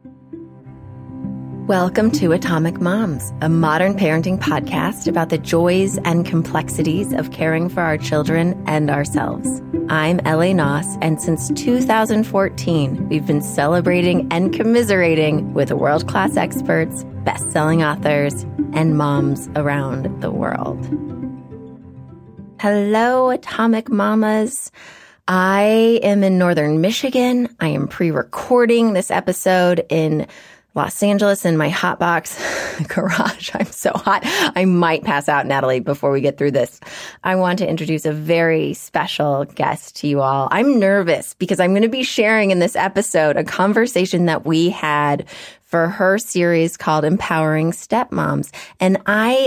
Welcome to Atomic Moms, a modern parenting podcast about the joys and complexities of caring for our children and ourselves. I'm Ellie Noss, and since 2014, we've been celebrating and commiserating with world-class experts, best-selling authors, and moms around the world. Hello, Atomic Mamas. I am in Northern Michigan. I am pre-recording this episode in Los Angeles in my hotbox garage. I'm so hot. I might pass out, Natalie, before we get through this. I want to introduce a very special guest to you all. I'm nervous because I'm going to be sharing in this episode a conversation that we had for her series called Empowering Stepmoms. And I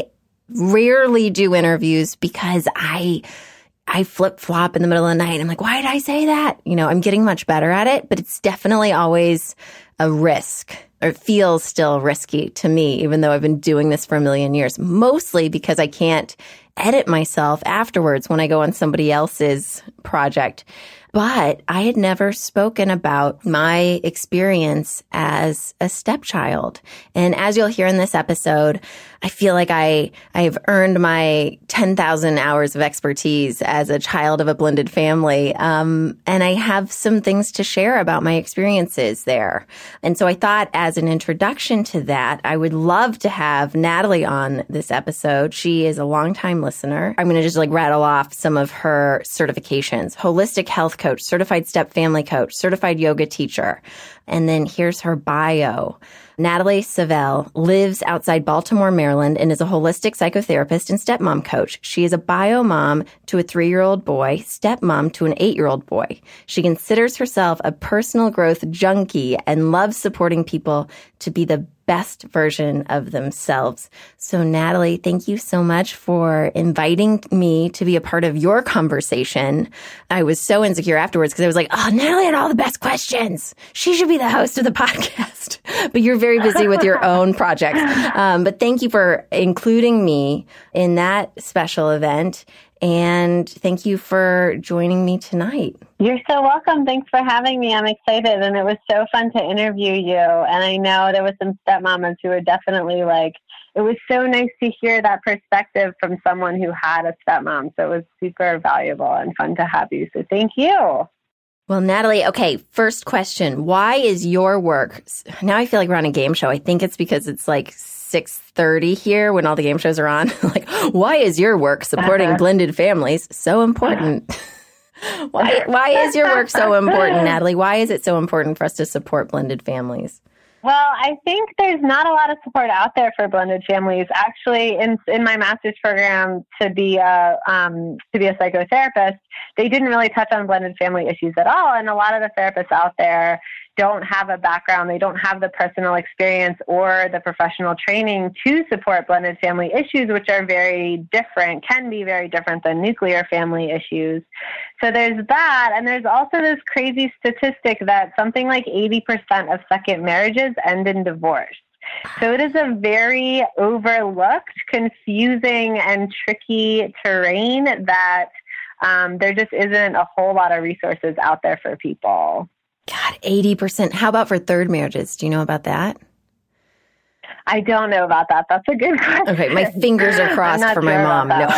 rarely do interviews because I flip-flop in the middle of the night. I'm like, why did I say that? You know, I'm getting much better at it, but it's definitely always a risk. Or it feels still risky to me, even though I've been doing this for a million years, mostly because I can't edit myself afterwards when I go on somebody else's project. But I had never spoken about my experience as a stepchild. And as you'll hear in this episode, I feel like I've earned my 10,000 hours of expertise as a child of a blended family. And I have some things to share about my experiences there. And so I thought as an introduction to that, I would love to have Natalie on this episode. She is a longtime listener. I'm going to just rattle off some of her certifications: holistic health coach, certified step family coach, certified yoga teacher. And then here's her bio. Natalie Savell lives outside Baltimore, Maryland, and is a holistic psychotherapist and stepmom coach. She is a bio mom to a 3-year-old boy, stepmom to an 8-year-old boy. She considers herself a personal growth junkie and loves supporting people to be the best version of themselves. So Natalie, thank you so much for inviting me to be a part of your conversation. I was so insecure afterwards because I was like, oh, Natalie had all the best questions. She should be the host of the podcast. But you're very busy with your own projects. But thank you for including me in that special event. And thank you for joining me tonight. You're so welcome. Thanks for having me. I'm excited. And it was so fun to interview you. And I know there was some stepmamas who were definitely it was so nice to hear that perspective from someone who had a stepmom. So it was super valuable and fun to have you. So thank you. Well, Natalie, okay, first question. Why is your work, now I feel like we're on a game show. I think it's because it's 6:30 here when all the game shows are on. Why is your work supporting blended families so important? Why is your work so important, Natalie? Why is it so important for us to support blended families? Well, I think there's not a lot of support out there for blended families. Actually, in my master's program to be a psychotherapist, they didn't really touch on blended family issues at all. And a lot of the therapists out there don't have a background. They don't have the personal experience or the professional training to support blended family issues, which are can be very different than nuclear family issues. So there's that. And there's also this crazy statistic that something like 80% of second marriages end in divorce. So it is a very overlooked, confusing, and tricky terrain that there just isn't a whole lot of resources out there for people. God, 80%. How about for third marriages? Do you know about that? I don't know about that. That's a good question. Okay, my fingers are crossed for my mom. No.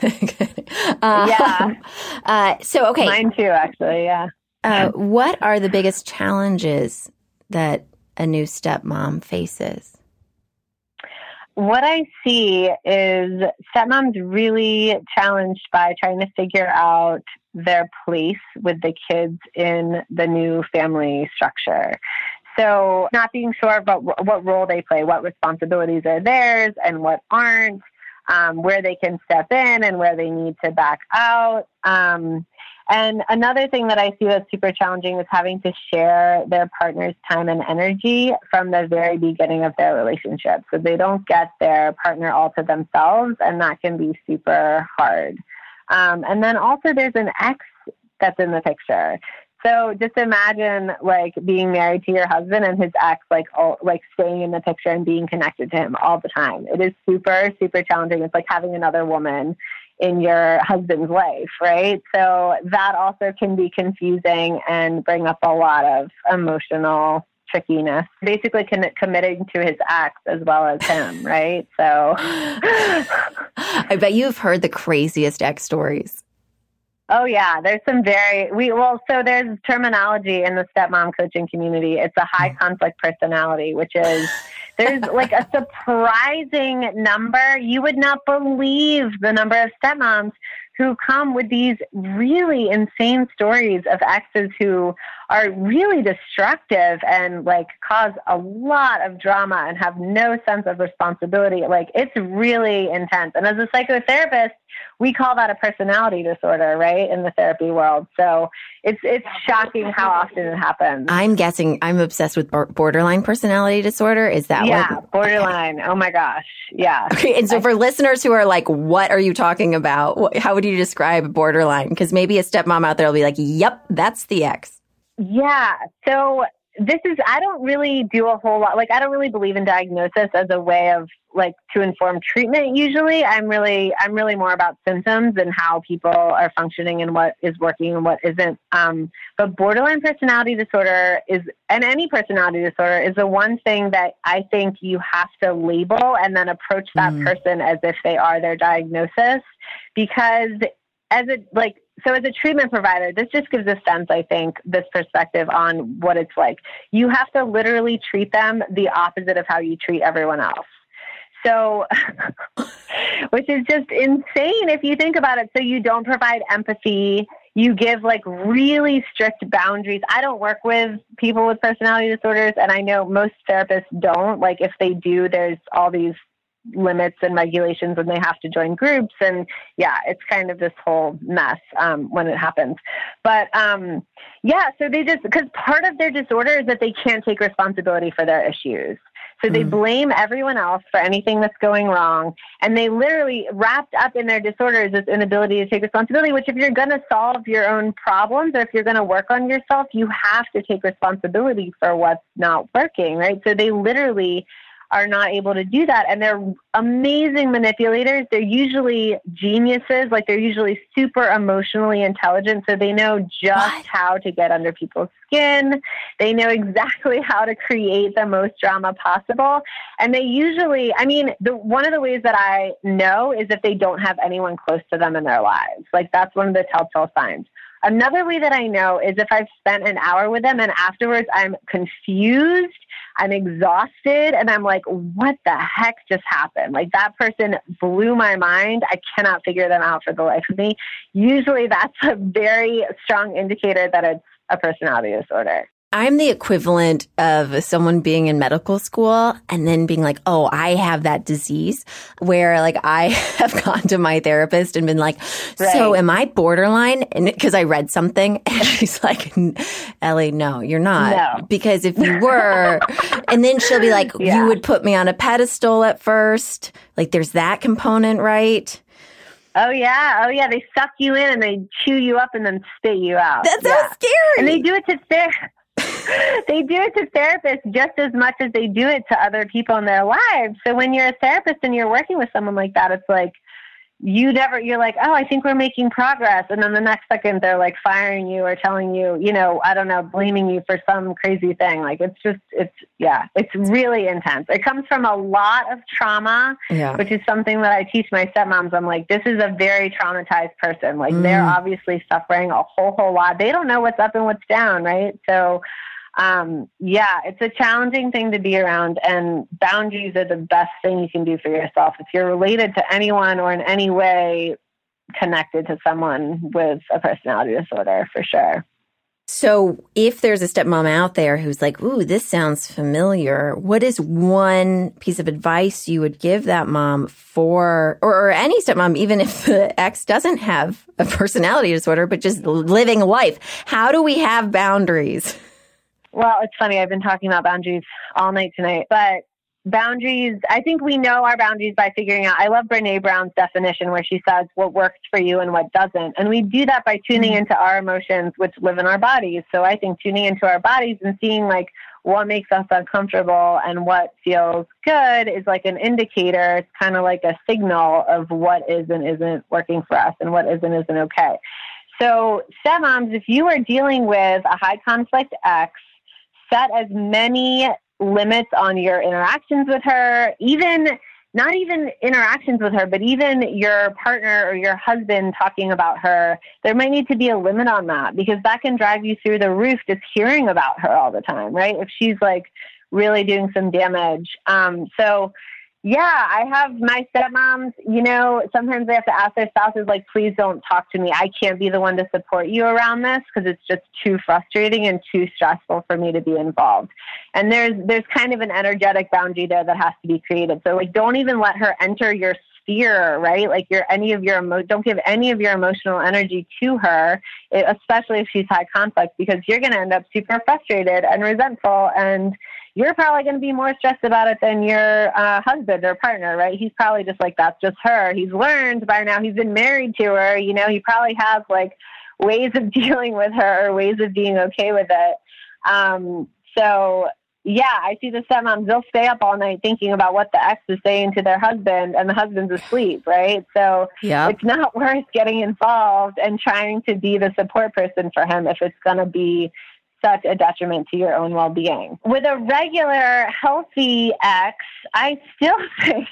Yeah. So, okay. Mine too, actually, yeah. What are the biggest challenges that a new stepmom faces? What I see is stepmoms really challenged by trying to figure out their place with the kids in the new family structure. So not being sure about what role they play, what responsibilities are theirs and what aren't, where they can step in and where they need to back out. And another thing that I see that's super challenging is having to share their partner's time and energy from the very beginning of their relationship. So they don't get their partner all to themselves, and that can be super hard. And then also there's an ex that's in the picture. So just imagine being married to your husband and his ex, staying in the picture and being connected to him all the time. It is super, super challenging. It's like having another woman in your husband's life, right? So that also can be confusing and bring up a lot of emotional trickiness, basically committing to his ex as well as him, right? So I bet you've heard the craziest ex stories. Oh yeah, there's some so there's terminology in the stepmom coaching community. It's a high conflict personality, which is there's like a surprising number. You would not believe the number of stepmoms who come with these really insane stories of exes who are really destructive and like cause a lot of drama and have no sense of responsibility. Like it's really intense. And as a psychotherapist, we call that a personality disorder, right? In the therapy world. So it's shocking how often it happens. I'm guessing I'm obsessed with borderline personality disorder. Is that what? Borderline. Oh my gosh. Yeah. Okay. And so for listeners who are like, what are you talking about? How would you describe borderline? Because maybe a stepmom out there will be like, yep, that's the ex. Yeah. So I don't really do a whole lot. Like, I don't really believe in diagnosis as a way of like to inform treatment. Usually I'm really more about symptoms and how people are functioning and what is working and what isn't. But borderline personality disorder and any personality disorder is the one thing that I think you have to label and then approach that person as if they are their diagnosis, because as a treatment provider, this just gives a sense, I think, this perspective on what it's like. You have to literally treat them the opposite of how you treat everyone else. So, which is just insane if you think about it. So you don't provide empathy. You give like really strict boundaries. I don't work with people with personality disorders, and I know most therapists don't. Like if they do, there's all these limits and regulations and they have to join groups. And yeah, it's kind of this whole mess when it happens. But so they because part of their disorder is that they can't take responsibility for their issues. So they blame everyone else for anything that's going wrong. And they literally wrapped up in their disorder is this inability to take responsibility, which if you're going to solve your own problems or if you're going to work on yourself, you have to take responsibility for what's not working, right? So they literally are not able to do that. And they're amazing manipulators. They're usually geniuses. Like they're usually super emotionally intelligent. So they know just how to get under people's skin. They know exactly how to create the most drama possible. And they usually, one of the ways that I know is if they don't have anyone close to them in their lives. Like that's one of the telltale signs. Another way that I know is if I've spent an hour with them and afterwards I'm confused, I'm exhausted, and I'm like, what the heck just happened? Like that person blew my mind. I cannot figure them out for the life of me. Usually that's a very strong indicator that it's a personality disorder. I'm the equivalent of someone being in medical school and then being like, oh, I have that disease, where like I have gone to my therapist and been like, so am I borderline? And because I read something and she's like, Ellie, no, you're not. No. Because if you were, and then she'll be like, you would put me on a pedestal at first. Like there's that component, right? Oh yeah. They suck you in and they chew you up and then spit you out. That's so scary. And they do it to They do it to therapists just as much as they do it to other people in their lives. So when you're a therapist and you're working with someone like that, it's like you're like, oh, I think we're making progress. And then the next second they're like firing you or telling you, I don't know, blaming you for some crazy thing. Like it's really intense. It comes from a lot of trauma, which is something that I teach my stepmoms. I'm like, this is a very traumatized person. Like they're obviously suffering a whole lot. They don't know what's up and what's down. Right. So it's a challenging thing to be around, and boundaries are the best thing you can do for yourself. If you're related to anyone or in any way connected to someone with a personality disorder, for sure. So if there's a stepmom out there who's like, ooh, this sounds familiar, what is one piece of advice you would give that mom or any stepmom, even if the ex doesn't have a personality disorder, but just living life? How do we have boundaries? Well, it's funny. I've been talking about boundaries all night tonight, but boundaries, I think we know our boundaries by figuring out. I love Brene Brown's definition where she says what works for you and what doesn't. And we do that by tuning into our emotions, which live in our bodies. So I think tuning into our bodies and seeing like what makes us uncomfortable and what feels good is like an indicator. It's kind of like a signal of what is and isn't working for us and what is and isn't okay. So stepmoms, if you are dealing with a high conflict ex, set as many limits on your interactions with her, even not even interactions with her, but even your partner or your husband talking about her, there might need to be a limit on that, because that can drive you through the roof just hearing about her all the time, right? If she's like really doing some damage. So yeah, I have my stepmoms, sometimes they have to ask their spouses, like, please don't talk to me. I can't be the one to support you around this because it's just too frustrating and too stressful for me to be involved. And there's kind of an energetic boundary there that has to be created. So like, don't even let her enter your sphere, right? Like don't give any of your emotional energy to her, especially if she's high conflict, because you're going to end up super frustrated and resentful, and you're probably going to be more stressed about it than your husband or partner, right? He's probably just like, that's just her. He's learned by now. He's been married to her. He probably has like ways of dealing with her or ways of being okay with it. So yeah, I see the stepmoms, they'll stay up all night thinking about what the ex is saying to their husband, and the husband's asleep, right? So It's not worth getting involved and trying to be the support person for him if it's going to be such a detriment to your own well-being. With a regular healthy ex, I still think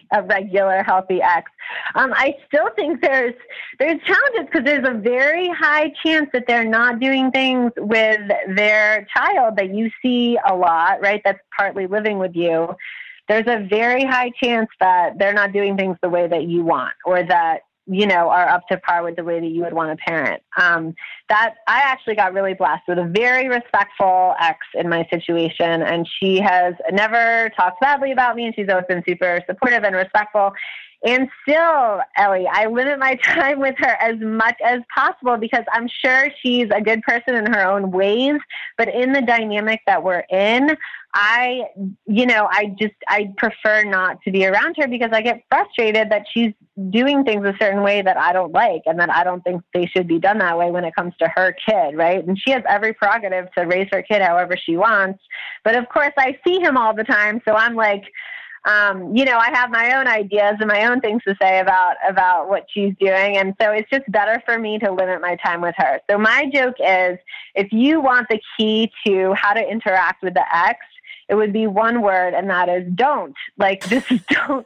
I still think there's challenges, because there's a very high chance that they're not doing things with their child that you see a lot, right? That's partly living with you. There's a very high chance that they're not doing things the way that you want, or that are up to par with the way that you would want to parent. That I actually got really blessed with a very respectful ex in my situation, and she has never talked badly about me, and she's always been super supportive and respectful. And still, Ellie, I limit my time with her as much as possible, because I'm sure she's a good person in her own ways, but in the dynamic that we're in, I prefer not to be around her, because I get frustrated that she's doing things a certain way that I don't like, and that I don't think they should be done that way when it comes to her kid, right? And she has every prerogative to raise her kid however she wants. But of course, I see him all the time, so I'm like, I have my own ideas and my own things to say about what she's doing. And so it's just better for me to limit my time with her. So my joke is, if you want the key to how to interact with the ex, it would be one word, and that is don't. Like, just don't.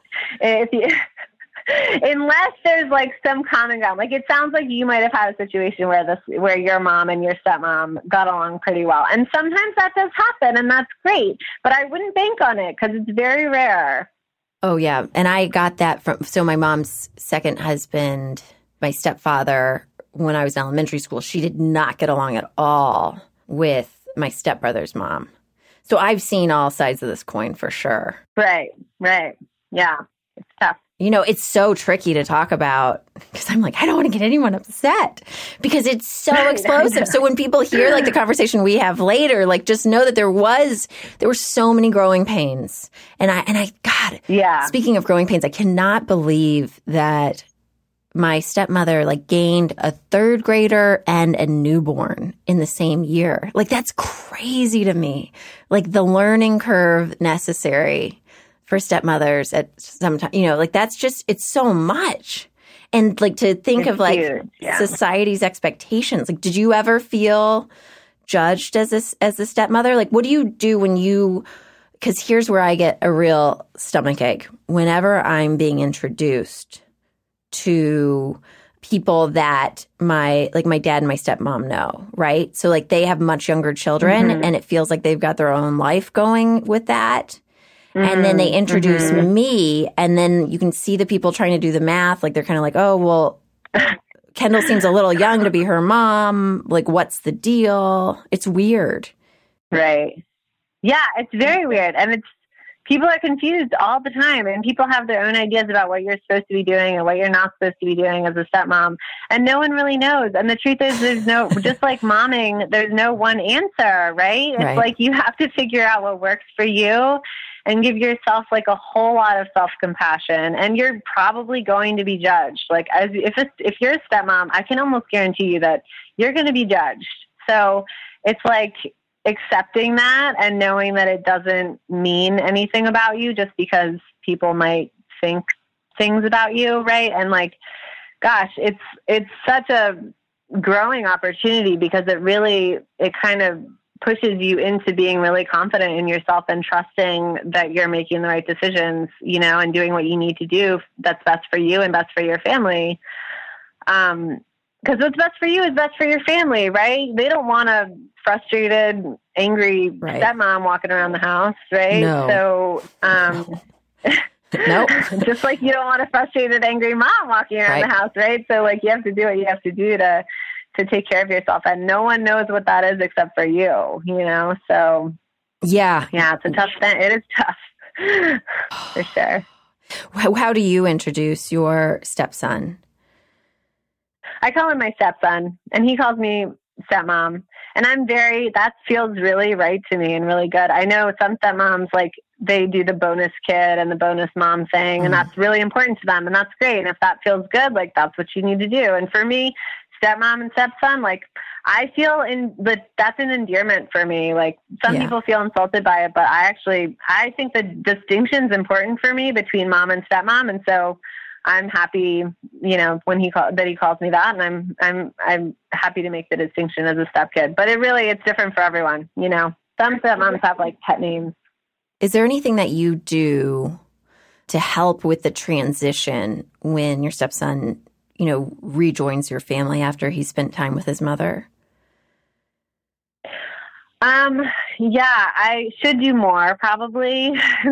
Unless there's like some common ground. Like, it sounds like you might have had a situation where your mom and your stepmom got along pretty well. And sometimes that does happen, and that's great. But I wouldn't bank on it, because it's very rare. Oh, yeah. And I got that so my mom's second husband, my stepfather, when I was in elementary school, she did not get along at all with my stepbrother's mom. So I've seen all sides of this coin for sure. Right. Yeah. It's tough. It's so tricky to talk about, because I'm like, I don't want to get anyone upset, because it's so explosive. So when people hear like the conversation we have later, like, just know that there were so many growing pains. And I, God, yeah. Speaking of growing pains, I cannot believe that my stepmother like gained a third grader and a newborn in the same year. Like, that's crazy to me. Like, the learning curve necessary for stepmothers at some time, like, that's just, it's so much. And like, to think of like society's expectations. Like, did you ever feel judged as a stepmother? Like, what do you do because here's where I get a real stomach ache. Whenever I'm being introduced to people that my dad and my stepmom know, right? So like, they have much younger children, and it feels like they've got their own life going with that. And then they introduce me, and then you can see the people trying to do the math. Like, they're kind of like, oh, well, Kendall seems a little young to be her mom. Like, what's the deal? It's weird. Right. Yeah, it's very weird. And people are confused all the time, and people have their own ideas about what you're supposed to be doing and what you're not supposed to be doing as a stepmom. And no one really knows. And the truth is, just like momming, there's no one answer, right? It's like, you have to figure out what works for you, and give yourself like a whole lot of self-compassion. And you're probably going to be judged. Like, if you're a stepmom, I can almost guarantee you that you're going to be judged. So it's like accepting that and knowing that it doesn't mean anything about you just because people might think things about you, right? And like, gosh, it's such a growing opportunity, because it kind of pushes you into being really confident in yourself and trusting that you're making the right decisions, you know, and doing what you need to do that's best for you and best for your family. Because what's best for you is best for your family, right? They don't want a frustrated, angry stepmom walking around the house, right? No. So, nope. Just like you don't want a frustrated, angry mom walking around the house, right? So like you have to do what you have to do to take care of yourself, and no one knows what that is except for you, you know? So yeah, it's a tough thing. It is tough for sure. How do you introduce your stepson? I call him my stepson, and he calls me stepmom. And that feels really right to me and really good. I know some stepmoms, like, they do the bonus kid and the bonus mom thing, and that's really important to them, and that's great. And if that feels good, like, that's what you need to do. And for me, stepmom and stepson, like, I feel that's an endearment for me. Like, some people feel insulted by it, but I think the distinction's important for me between mom and stepmom. And so I'm happy, you know, when he calls me that, and I'm happy to make the distinction as a stepkid. But it's different for everyone, you know. Some stepmoms have like pet names. Is there anything that you do to help with the transition when your stepson, you know, rejoins your family after he spent time with his mother? Yeah, I should do more, probably.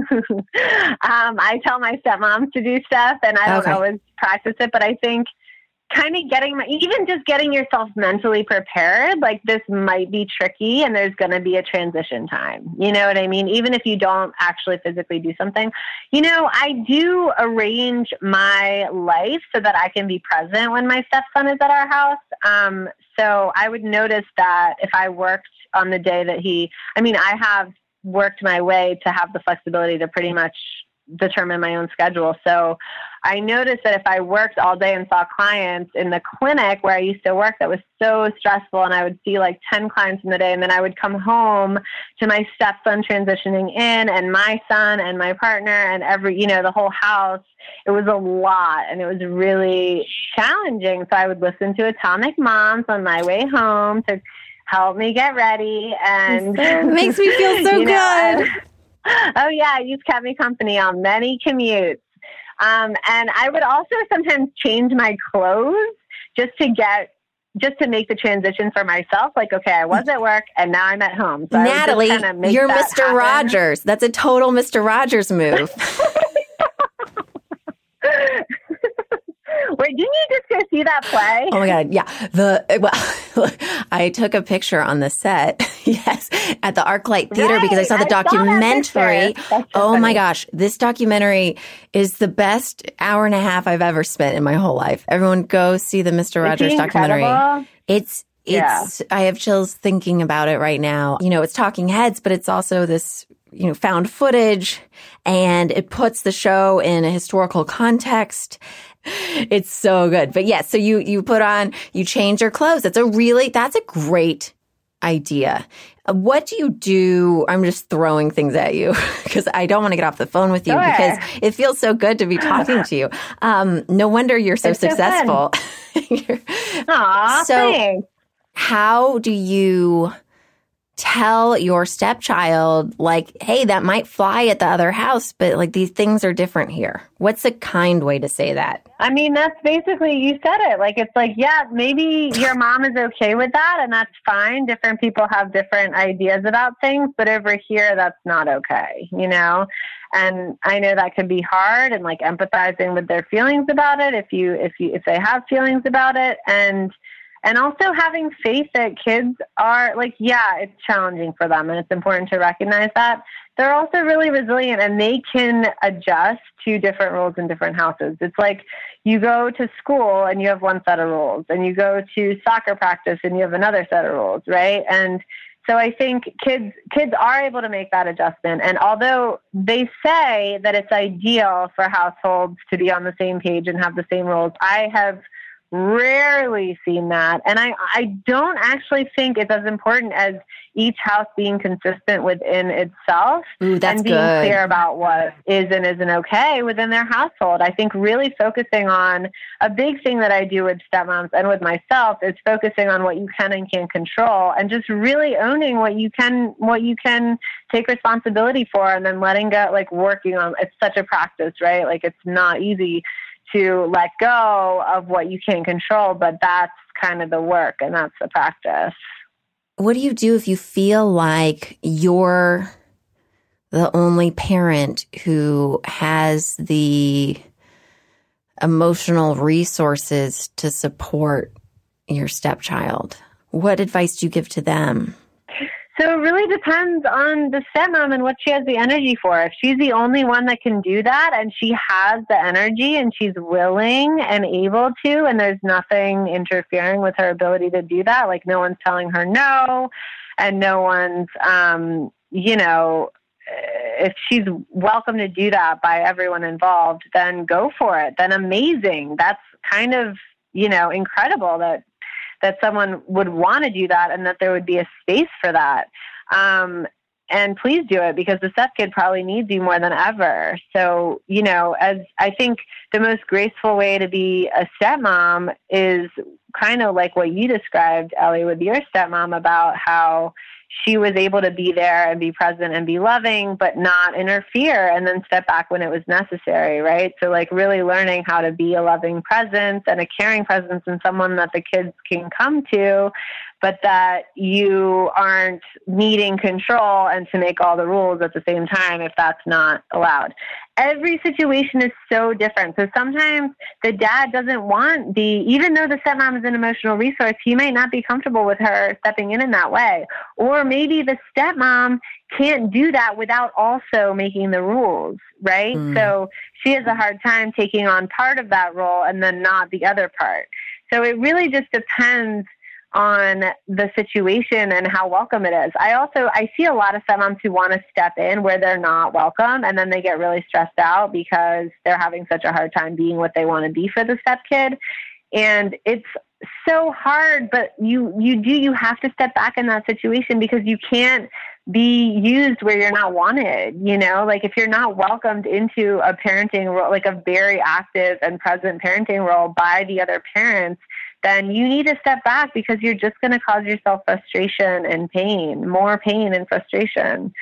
I tell my stepmoms to do stuff, and I don't always practice it, but I think kind of getting yourself mentally prepared, like, this might be tricky and there's going to be a transition time. You know what I mean? Even if you don't actually physically do something, you know, I do arrange my life so that I can be present when my stepson is at our house. So I would notice that if I worked on the day that I have worked my way to have the flexibility to pretty much determine my own schedule. So I noticed that if I worked all day and saw clients in the clinic where I used to work, that was so stressful, and I would see like 10 clients in the day, and then I would come home to my stepson transitioning in, and my son and my partner and the whole house. It was a lot, and it was really challenging. So I would listen to Atomic Moms on my way home to help me get ready, and it makes me feel so good. Oh yeah, you've kept me company on many commutes. And I would also sometimes change my clothes just to make the transition for myself. Like, okay, I was at work and now I'm at home. So Natalie, you're Mr. Rogers. That's a total Mr. Rogers move. Wait, didn't you just go see that play? Oh my God, yeah. I took a picture on the set, yes, at the ArcLight Theater because I saw the documentary. Oh my gosh, this documentary is the best hour and a half I've ever spent in my whole life. Everyone go see the Mr. Rogers documentary. It's I have chills thinking about it right now. You know, it's talking heads, but it's also this, you know, found footage, and it puts the show in a historical context. It's so good. But yes, so you change your clothes. That's a great idea. What do you do? I'm just throwing things at you because I don't want to get off the phone with you because it feels so good to be talking to you. No wonder you're so successful. Aw, so thanks. How do you tell your stepchild, like, hey, that might fly at the other house, but like these things are different here? What's a kind way to say that? I mean, that's basically, you said it. Like, it's like, yeah, maybe your mom is okay with that, and that's fine. Different people have different ideas about things, but over here, that's not okay, you know? And I know that can be hard, and like empathizing with their feelings about it if they have feelings about it. And also having faith that kids are like, yeah, it's challenging for them, and it's important to recognize that. They're also really resilient, and they can adjust to different rules in different houses. It's like you go to school and you have one set of rules, and you go to soccer practice and you have another set of rules, right? And so I think kids are able to make that adjustment. And although they say that it's ideal for households to be on the same page and have the same rules, I have rarely seen that. And I don't actually think it's as important as each house being consistent within itself. Ooh, that's and being good. clear about what is and isn't okay within their household. I think really focusing on a big thing that I do with stepmoms and with myself is focusing on what you can and can't control, and just really owning what you can take responsibility for, and then letting go, like working on, it's such a practice, right? Like it's not easy to let go of what you can't control, but that's kind of the work and that's the practice. What do you do if you feel like you're the only parent who has the emotional resources to support your stepchild? What advice do you give to them? So it really depends on the stepmom and what she has the energy for. If she's the only one that can do that and she has the energy and she's willing and able to, and there's nothing interfering with her ability to do that, like no one's telling her no, and no one's, if she's welcome to do that by everyone involved, then go for it. Then amazing. That's kind of, incredible that someone would want to do that and that there would be a space for that. And please do it, because the stepkid probably needs you more than ever. So, as I think the most graceful way to be a stepmom is kind of like what you described, Ellie, with your stepmom, about how she was able to be there and be present and be loving, but not interfere, and then step back when it was necessary, right? So like really learning how to be a loving presence and a caring presence, and someone that the kids can come to, but that you aren't needing control and to make all the rules at the same time if that's not allowed. Every situation is so different. So sometimes the dad doesn't want even though the stepmom is an emotional resource, he might not be comfortable with her stepping in that way. Or maybe the stepmom can't do that without also making the rules, right? So she has a hard time taking on part of that role and then not the other part. So it really just depends on the situation and how welcome it is. I see a lot of stepmoms who want to step in where they're not welcome, and then they get really stressed out because they're having such a hard time being what they want to be for the stepkid. And it's so hard, but you have to step back in that situation, because you can't be used where you're not wanted. Like if you're not welcomed into a parenting role, like a very active and present parenting role by the other parents, then you need to step back, because you're just going to cause yourself frustration and pain, more pain and frustration.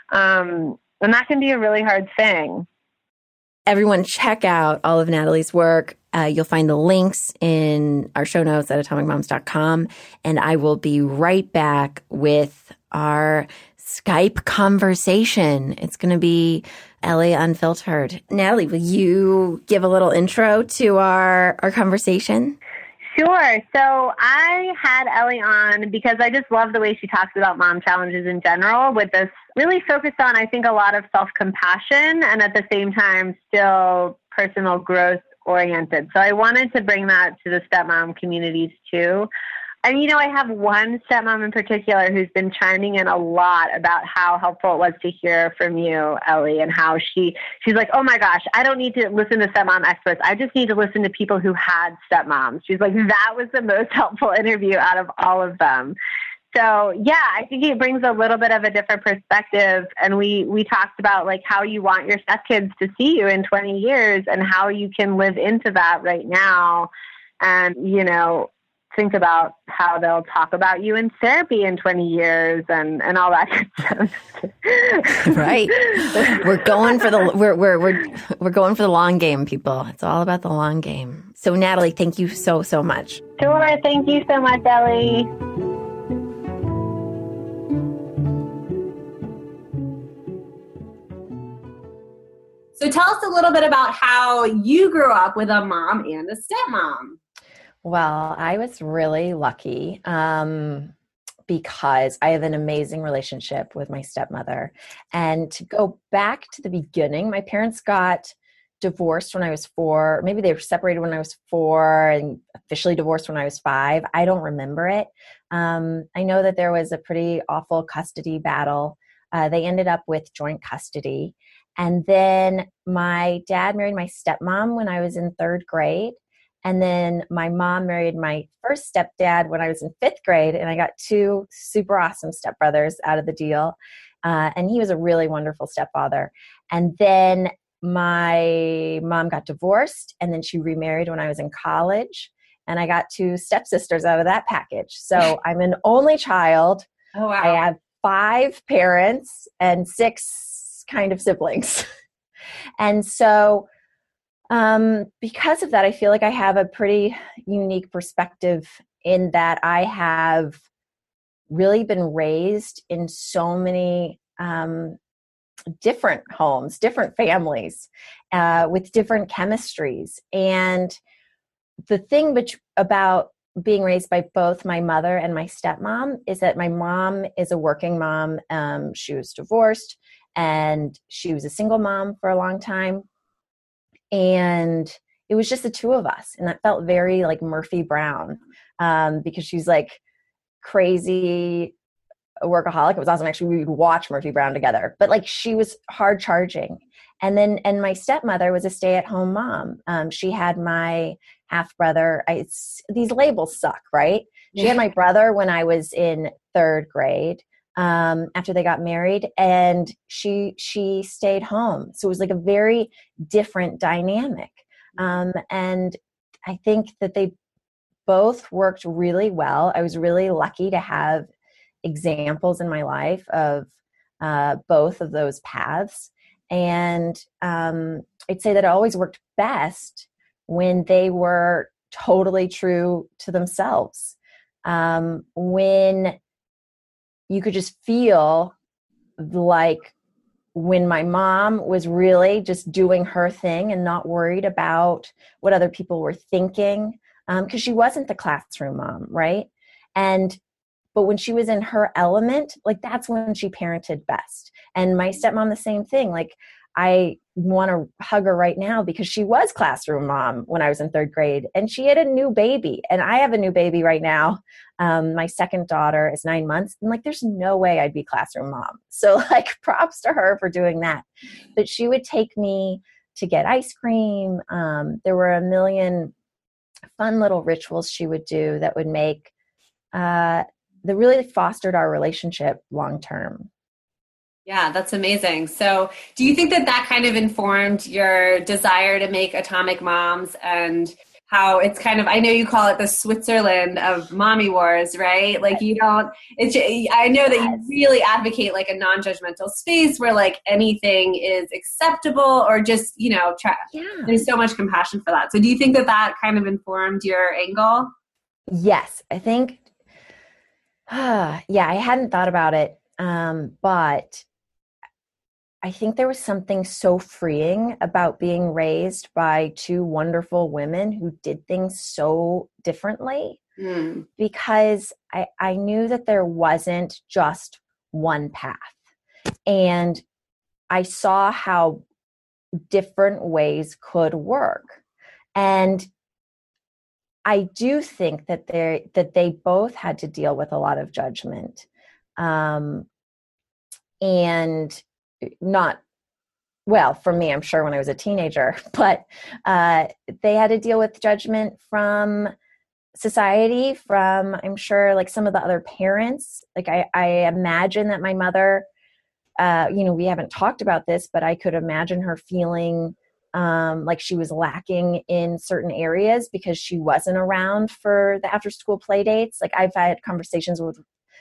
And that can be a really hard thing. Everyone check out all of Natalie's work. You'll find the links in our show notes at atomicmoms.com. And I will be right back with our Skype conversation. It's going to be Ellie Unfiltered. Natalie, will you give a little intro to our conversation? Sure. So I had Ellie on because I just love the way she talks about mom challenges in general, with this really focused on, I think, a lot of self-compassion and at the same time still personal growth oriented. So I wanted to bring that to the stepmom communities too. And, I have one stepmom in particular who's been chiming in a lot about how helpful it was to hear from you, Ellie, and how she's like, oh my gosh, I don't need to listen to stepmom experts. I just need to listen to people who had stepmoms. She's like, that was the most helpful interview out of all of them. So yeah, I think it brings a little bit of a different perspective. And we talked about like how you want your stepkids to see you in 20 years and how you can live into that right now. And, think about how they'll talk about you in therapy in 20 years and all that good stuff. Right. We're going for we're going for the long game, people. It's all about the long game. So Natalie, thank you so much. Sure. Thank you so much, Ellie. So tell us a little bit about how you grew up with a mom and a stepmom. Well, I was really lucky because I have an amazing relationship with my stepmother. And to go back to the beginning, my parents got divorced when I was 4. Maybe they were separated when I was 4 and officially divorced when I was 5. I don't remember it. I know that there was a pretty awful custody battle. They ended up with joint custody. And then my dad married my stepmom when I was in 3rd grade. And then my mom married my first stepdad when I was in 5th grade, and I got 2 super awesome stepbrothers out of the deal. And he was a really wonderful stepfather. And then my mom got divorced, and then she remarried when I was in college. And I got 2 stepsisters out of that package. So I'm an only child. Oh, wow. I have 5 parents and 6 kind of siblings. And so because of that, I feel like I have a pretty unique perspective in that I have really been raised in so many different homes, different families, with different chemistries. And the thing about being raised by both my mother and my stepmom is that my mom is a working mom. She was divorced, and she was a single mom for a long time. And it was just the 2 of us. And that felt very like Murphy Brown, because she's like crazy workaholic. It was awesome. Actually, we would watch Murphy Brown together, but like she was hard charging. And my stepmother was a stay-at-home mom. She had my half brother. These labels suck, right? She had my brother when I was in 3rd grade, after they got married, and she stayed home. So it was like a very different dynamic. And I think that they both worked really well. I was really lucky to have examples in my life of both of those paths. And I'd say that it always worked best when they were totally true to themselves. When you could just feel like when my mom was really just doing her thing and not worried about what other people were thinking, because she wasn't the classroom mom, right? But when she was in her element, like that's when she parented best. And my stepmom, the same thing. Like I want to hug her right now because she was classroom mom when I was in 3rd grade, and she had a new baby, and I have a new baby right now. My second daughter is 9 months, and like there's no way I'd be classroom mom. So like props to her for doing that. But she would take me to get ice cream. There were a million fun little rituals she would do that would make that really fostered our relationship long term. Yeah, that's amazing. So do you think that kind of informed your desire to make Atomic Moms, and how it's kind of, I know you call it the Switzerland of mommy wars, right? Like I know that you really advocate like a non-judgmental space where like anything is acceptable, or just, there's so much compassion for that. So do you think that kind of informed your angle? Yes, I think, I hadn't thought about it. But I think there was something so freeing about being raised by 2 wonderful women who did things so differently, because I knew that there wasn't just one path. And I saw how different ways could work. And I do think that they both had to deal with a lot of judgment. And not, well, for me, I'm sure when I was a teenager, but they had to deal with judgment from society, from, I'm sure, like some of the other parents. Like I imagine that my mother, we haven't talked about this, but I could imagine her feeling like she was lacking in certain areas because she wasn't around for the after school play dates. Like I've had conversations with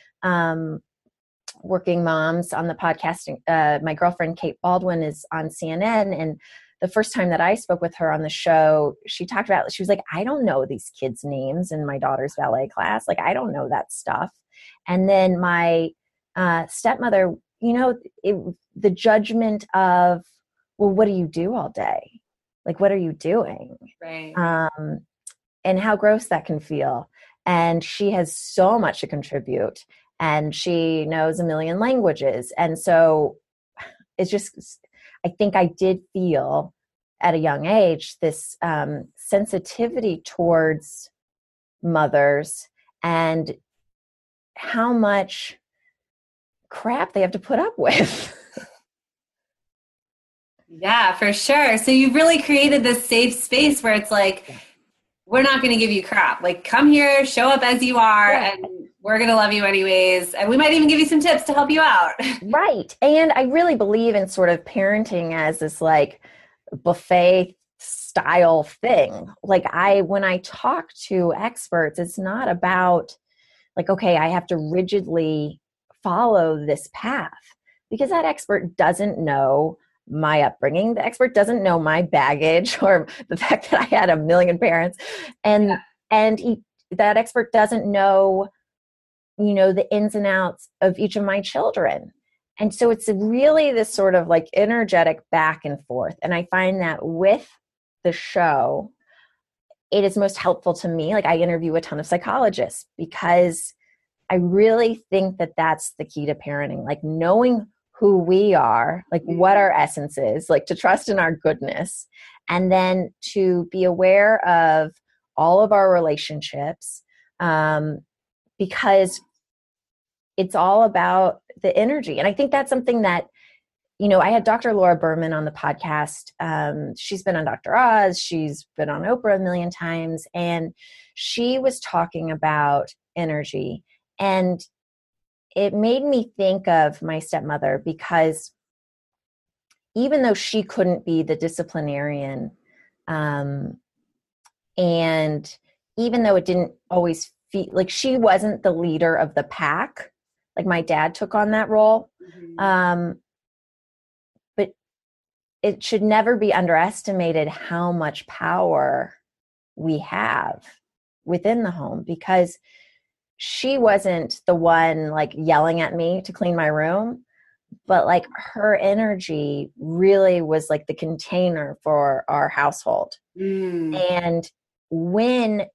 working moms on the podcast. My girlfriend, Kate Baldwin, is on CNN. And the first time that I spoke with her on the show, she was like, I don't know these kids' names in my daughter's ballet class. Like, I don't know that stuff. And then my stepmother, the judgment of, well, what do you do all day? Like, what are you doing? Right. And how gross that can feel. And she has so much to contribute. And she knows a million languages. And so it's just, I think I did feel at a young age this sensitivity towards mothers and how much crap they have to put up with. Yeah, for sure. So you've really created this safe space where it's like, we're not going to give you crap. Like, come here, show up as you are, Yeah. and we're going to love you anyways. And we might even give you some tips to help you out. Right. And I really believe in sort of parenting as this like buffet style thing. Like when I talk to experts, it's not about like, okay, I have to rigidly follow this path because that expert doesn't know my upbringing. The expert doesn't know my baggage or the fact that I had a million parents. And, that expert doesn't know, the ins and outs of each of my children. And so it's really this sort of like energetic back and forth. And I find that with the show, it is most helpful to me. Like I interview a ton of psychologists because I really think that that's the key to parenting, like knowing who we are, like what our essence is, like to trust in our goodness, and then to be aware of all of our relationships, because it's all about the energy. And I think that's something that, I had Dr. Laura Berman on the podcast. She's been on Dr. Oz. She's been on Oprah a million times. And she was talking about energy. And it made me think of my stepmother because even though she couldn't be the disciplinarian, and even though it didn't always feel like she wasn't the leader of the pack, like my dad took on that role. But it should never be underestimated how much power we have within the home, because she wasn't the one like yelling at me to clean my room, but like her energy really was like the container for our household. And when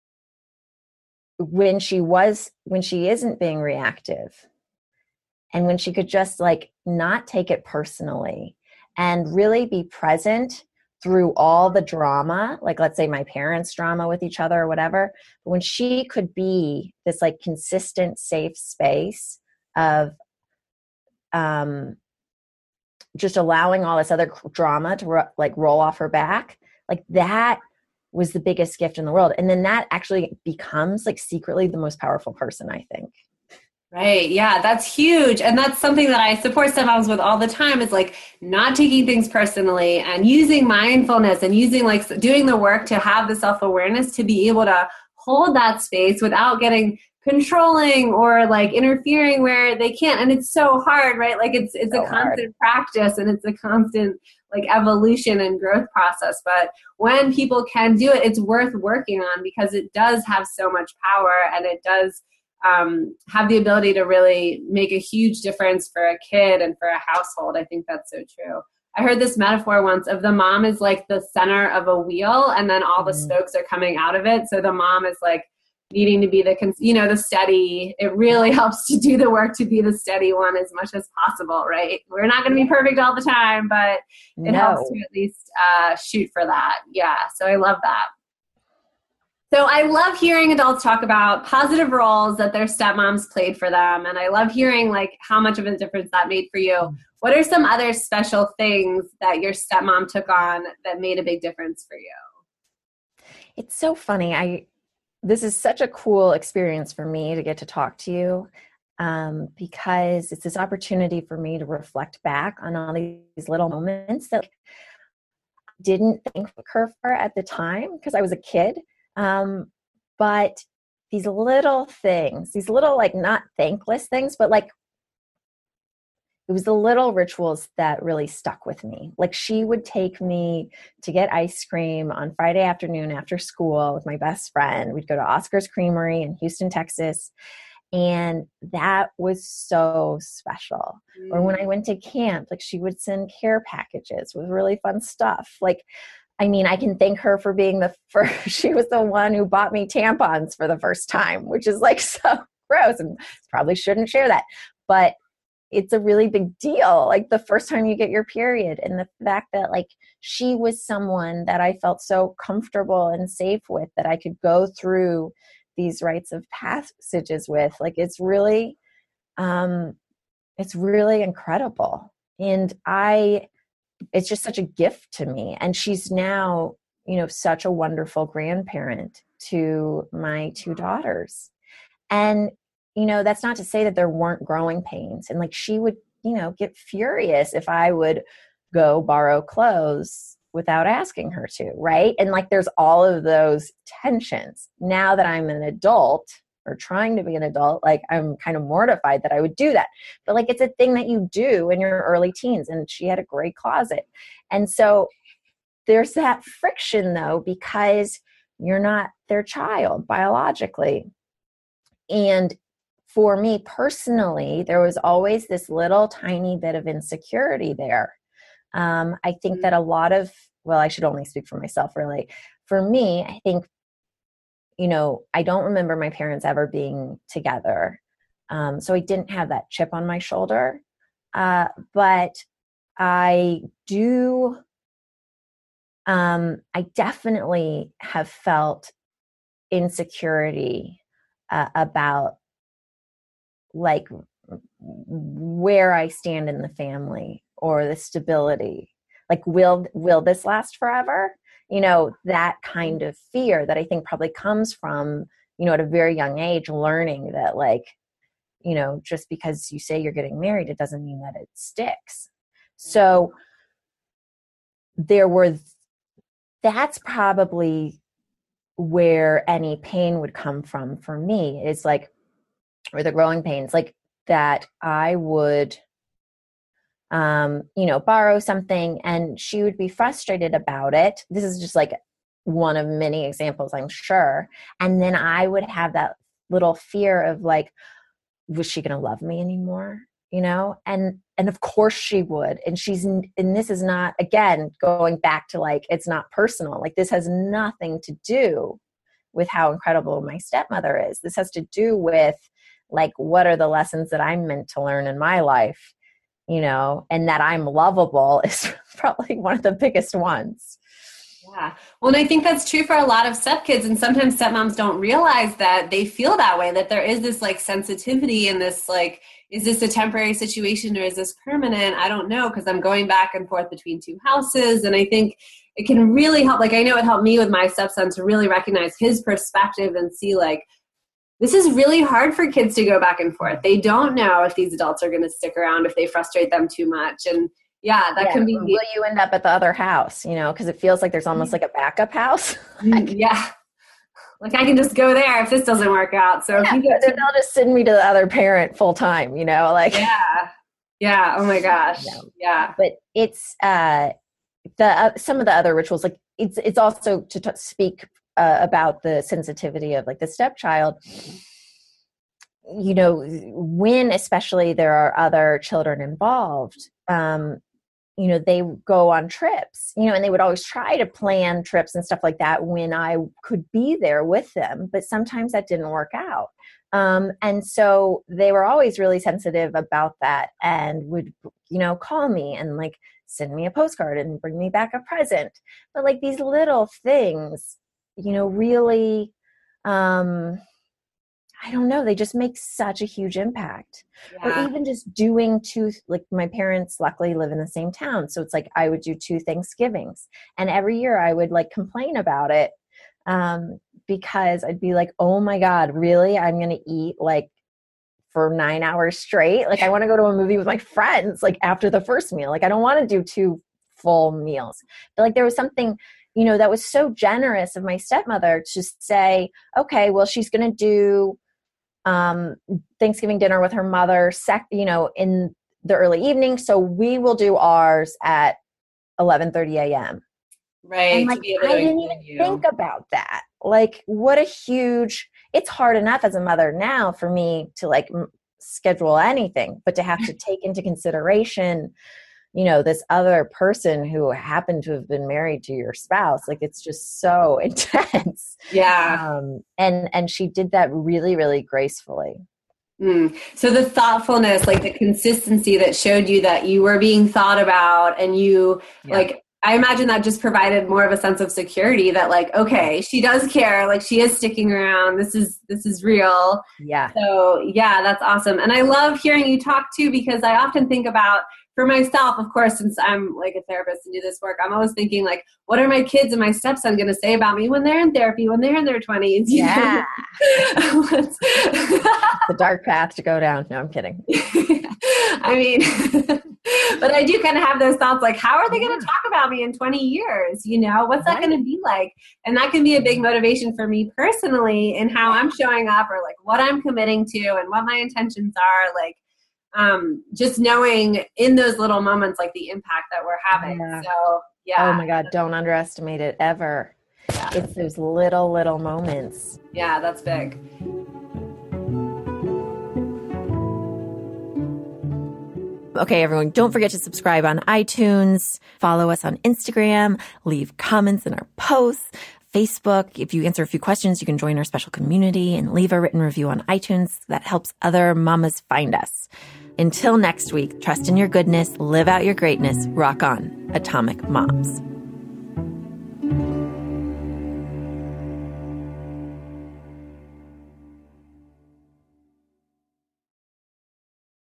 she isn't being reactive, and when she could just like not take it personally and really be present through all the drama, like let's say my parents' drama with each other or whatever, but when she could be this like consistent, safe space of just allowing all this other drama to like roll off her back, like that was the biggest gift in the world. And then that actually becomes like secretly the most powerful person, I think. Right. Yeah, that's huge. And that's something that I support stepmoms with all the time, is like not taking things personally and using mindfulness and using like doing the work to have the self-awareness to be able to hold that space without getting controlling or like interfering where they can't. And it's so hard, right? Like it's so a constant practice, and it's a constant like evolution and growth process. But when people can do it, it's worth working on because it does have so much power, and it does have the ability to really make a huge difference for a kid and for a household. I think that's so true. I heard this metaphor once of the mom is like the center of a wheel, and then all the spokes are coming out of it. So the mom is like needing to be the steady. It really helps to do the work to be the steady one as much as possible, right? We're not going to be perfect all the time, but it helps to at least shoot for that. Yeah. So I love that. So I love hearing adults talk about positive roles that their stepmoms played for them. And I love hearing like how much of a difference that made for you. What are some other special things that your stepmom took on that made a big difference for you? It's so funny. This is such a cool experience for me to get to talk to you, because it's this opportunity for me to reflect back on all these little moments that I didn't thank her for at the time because I was a kid. But these little things, these little like not thankless things, but like it was the little rituals that really stuck with me. Like she would take me to get ice cream on Friday afternoon after school with my best friend. We'd go to Oscar's Creamery in Houston, Texas. And that was so special. Or when I went to camp, like she would send care packages with really fun stuff. Like, I mean, I can thank her for being the first. She was the one who bought me tampons for the first time, which is like so gross and probably shouldn't share that. But it's a really big deal. Like the first time you get your period, and the fact that like she was someone that I felt so comfortable and safe with that I could go through these rites of passages with, like, it's really incredible. And it's just such a gift to me. And she's now, such a wonderful grandparent to my two daughters. And, that's not to say that there weren't growing pains. And like, she would, get furious if I would go borrow clothes without asking her to, right? And like, there's all of those tensions. Now that I'm an adult or trying to be an adult, like, I'm kind of mortified that I would do that. But like, it's a thing that you do in your early teens, and she had a great closet. And so there's that friction though, because you're not their child biologically. And for me personally, there was always this little tiny bit of insecurity there. I think that a lot of, well, I should only speak for myself really. For me, I think, I don't remember my parents ever being together. So I didn't have that chip on my shoulder. But I do, I definitely have felt insecurity about like where I stand in the family or the stability. Like, will this last forever? That kind of fear that I think probably comes from, at a very young age, learning that like, just because you say you're getting married, it doesn't mean that it sticks. So that's probably where any pain would come from for me, is like, or the growing pains, like that I would, borrow something and she would be frustrated about it. This is just like one of many examples, I'm sure. And then I would have that little fear of like, was she going to love me anymore? And of course she would. And this is not, again, going back to like, it's not personal. Like, this has nothing to do with how incredible my stepmother is. This has to do with like, what are the lessons that I'm meant to learn in my life, and that I'm lovable is probably one of the biggest ones. Yeah. Well, and I think that's true for a lot of stepkids. And sometimes stepmoms don't realize that they feel that way, that there is this like sensitivity and this like, is this a temporary situation or is this permanent? I don't know, because I'm going back and forth between two houses. And I think it can really help. Like, I know it helped me with my stepson to really recognize his perspective and see like, this is really hard for kids to go back and forth. They don't know if these adults are going to stick around, if they frustrate them too much. And that can be. Will you end up at the other house? Because it feels like there's almost like a backup house. Yeah. Like, I can just go there if this doesn't work out. So if you they'll just send me to the other parent full time, like. Yeah. Oh my gosh. Yeah. But it's some of the other rituals, like it's also to speak about the sensitivity of like the stepchild, when especially there are other children involved, they go on trips, and they would always try to plan trips and stuff like that when I could be there with them, but sometimes that didn't work out. And so they were always really sensitive about that and would, call me and like send me a postcard and bring me back a present. But like these little things, really, I don't know, they just make such a huge impact. Yeah. Or even just doing like my parents luckily live in the same town. So it's like I would do 2 Thanksgivings. And every year I would like complain about it because I'd be like, oh my God, really? I'm going to eat like for 9 hours straight? Like I want to go to a movie with my friends like after the first meal. Like I don't want to do 2 full meals. But like there was something that was so generous of my stepmother to say, okay, well, she's going to do Thanksgiving dinner with her mother, in the early evening. So we will do ours at 11:30 a.m. Right. And like, I didn't even think about that. Like what a huge, it's hard enough as a mother now for me to like schedule anything, but to have to take into consideration this other person who happened to have been married to your spouse, like it's just so intense. Yeah. And she did that really, really gracefully. So the thoughtfulness, like the consistency that showed you that you were being thought about and you like, I imagine that just provided more of a sense of security that like, okay, she does care. Like she is sticking around. This is real. Yeah. So yeah, that's awesome. And I love hearing you talk too, because I often think about for myself, of course, since I'm like a therapist and do this work, I'm always thinking like, what are my kids and my stepson going to say about me when they're in therapy, when they're in their 20s? Yeah. The dark path to go down. No, I'm kidding. I mean, but I do kind of have those thoughts like, how are they going to talk about me in 20 years? You know, what's that going to be like? And that can be a big motivation for me personally in how I'm showing up or like what I'm committing to and what my intentions are. Like, just knowing in those little moments, like the impact that we're having. Yeah. So, yeah. Oh my God, don't underestimate it ever. Yeah. It's those little moments. Yeah, that's big. Okay, everyone, don't forget to subscribe on iTunes, follow us on Instagram, leave comments in our posts, Facebook. If you answer a few questions, you can join our special community and leave a written review on iTunes. That helps other mamas find us. Until next week, trust in your goodness, live out your greatness, rock on, Atomic Moms.